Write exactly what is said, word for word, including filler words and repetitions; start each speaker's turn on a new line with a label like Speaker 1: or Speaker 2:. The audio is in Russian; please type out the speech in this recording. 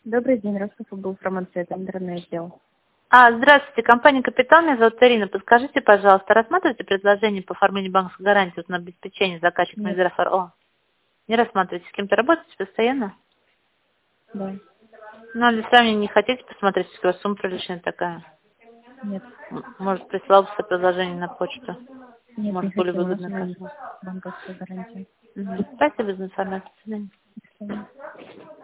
Speaker 1: Добрый день, Росфутбол, промоция, это интернет отдел.
Speaker 2: А, здравствуйте, компания «Капитал», меня зовут Ирина. Подскажите, пожалуйста, рассматриваете предложение по оформлению банковской гарантии на обеспечение заказчика
Speaker 1: Нет.
Speaker 2: Мизерафар О? Не рассматриваете, с кем-то работаете постоянно?
Speaker 1: Да.
Speaker 2: Ну, или сами не хотите посмотреть, какая сумма приличная такая?
Speaker 1: Нет.
Speaker 2: М, Может, прислал бы свое предложение на почту?
Speaker 1: Нет, не
Speaker 2: Может, более
Speaker 1: хочу, у нас
Speaker 2: выгодно
Speaker 1: нет
Speaker 2: оказалось.
Speaker 1: банковской гарантии.
Speaker 2: Мгм. Спасибо за информацию. До свидания.
Speaker 1: До свидания.